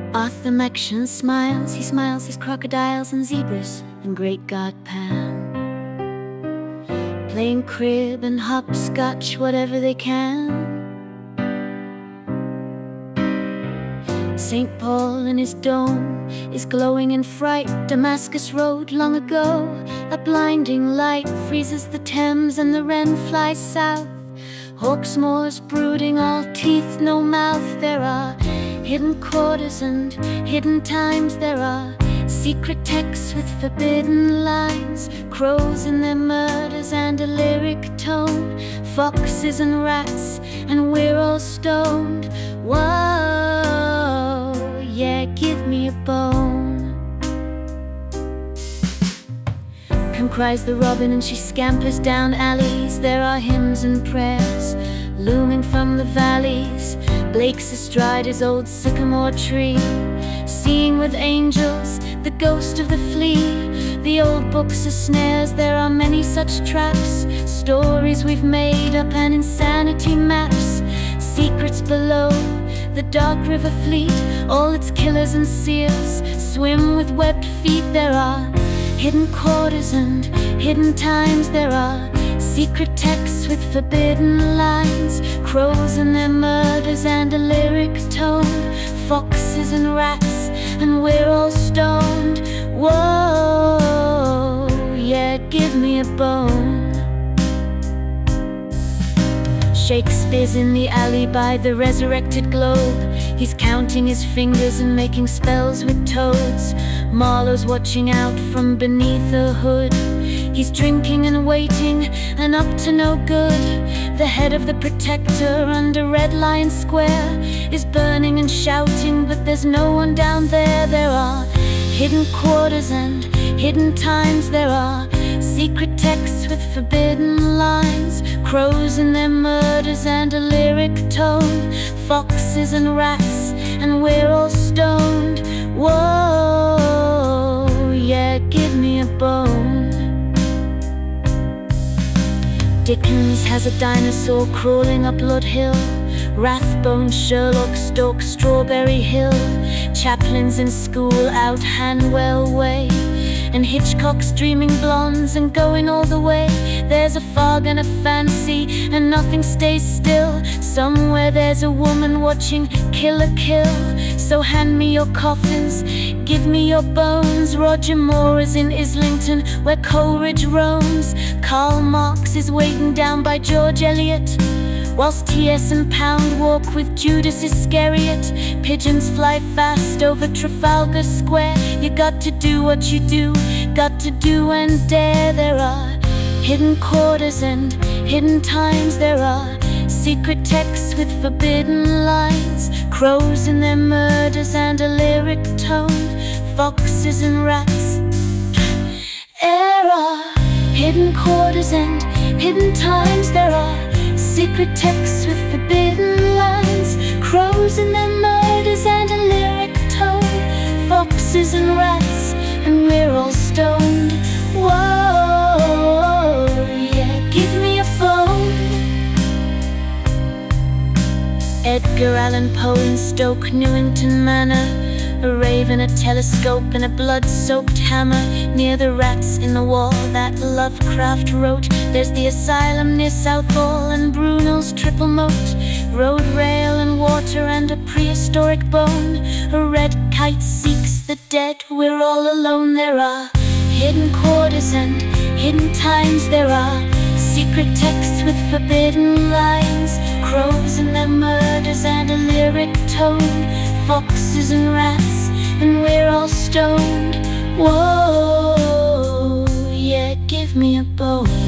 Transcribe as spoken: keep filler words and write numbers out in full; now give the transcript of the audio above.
Arthur Machen smiles, he smiles his crocodiles and zebras and great god Pan, playing crib and hopscotch, whatever they can. Saint Paul in his dome is glowing in fright. Damascus Road long ago, a blinding light freezes the Thames and the Wren flies south. Hawksmoor's brooding, all teeth, no mouth. There are hidden quarters and hidden times. There are secret texts with forbidden lines, crows in their murders and a lyric tone, foxes and rats, and we're all stoned. Whoa, yeah, give me a bone. Come cries the robin and she scampers down alleys. There are hymns and prayers looming from the valleys. Blake's astride his old sycamore tree, seeing with angels the ghost of the flea. The old books are snares, there are many such traps, stories we've made up and insanity maps. Secrets below the dark river fleet, all its killers and seers swim with webbed feet. There are hidden quarters and hidden times. There are secret texts with forbidden lines, crows and their murders and a lyric tone, foxes and rats, and we're all stoned. Whoa, yeah, give me a bone. Shakespeare's in the alley by the resurrected globe. He's counting his fingers and making spells with toads. Marlowe's watching out from beneath a hood. He's drinking and waiting and up to no good. The head of the protector under Red Lion Square is burning and shouting, but there's no one down there. There are hidden quarters and hidden times. There are secret texts with forbidden lines, crows and their murders and a lyric tone, foxes and rats, and we're all stoned. Whoa, yeah, give me a bone. Dickens has a dinosaur crawling up Lord Hill. Rathbone, Sherlock stalks Strawberry Hill. Chaplin's in school out Hanwell Way, and Hitchcock's dreaming blondes and going all the way. There's a fog and a fancy, and nothing stays still. Somewhere there's a woman watching Killer Kill. So hand me your coffins, give me your bones. Roger Moore is in Islington, where Coleridge roams. Karl Marx is waiting down by George Eliot, whilst T S and Pound walk with Judas Iscariot. Pigeons fly fast over Trafalgar Square. You got to do what you do, got to do and dare. There are hidden quarters and hidden times. There are secret texts with forbidden lines, crows and their murders and a lyric tone, foxes and rats. There are hidden quarters and hidden times. There are secret texts with forbidden lines, crows and their murders and a lyric tone, foxes and rats, and we're all stoned. Whoa, yeah, give me a bone. Edgar Allan Poe in Stoke Newington Manor, a raven, a telescope, and a blood-soaked hammer. Near the rats in the wall that Lovecraft wrote, there's the asylum near Southall and Brunel's triple moat. Road, rail, and water, and a prehistoric bone. A red kite seeks the dead, we're all alone. There are hidden quarters and hidden times. There are secret texts with forbidden lines, crows and their murders and a lyric tone, foxes and rats, and we're all stoned. Whoa, yeah, give me a bone.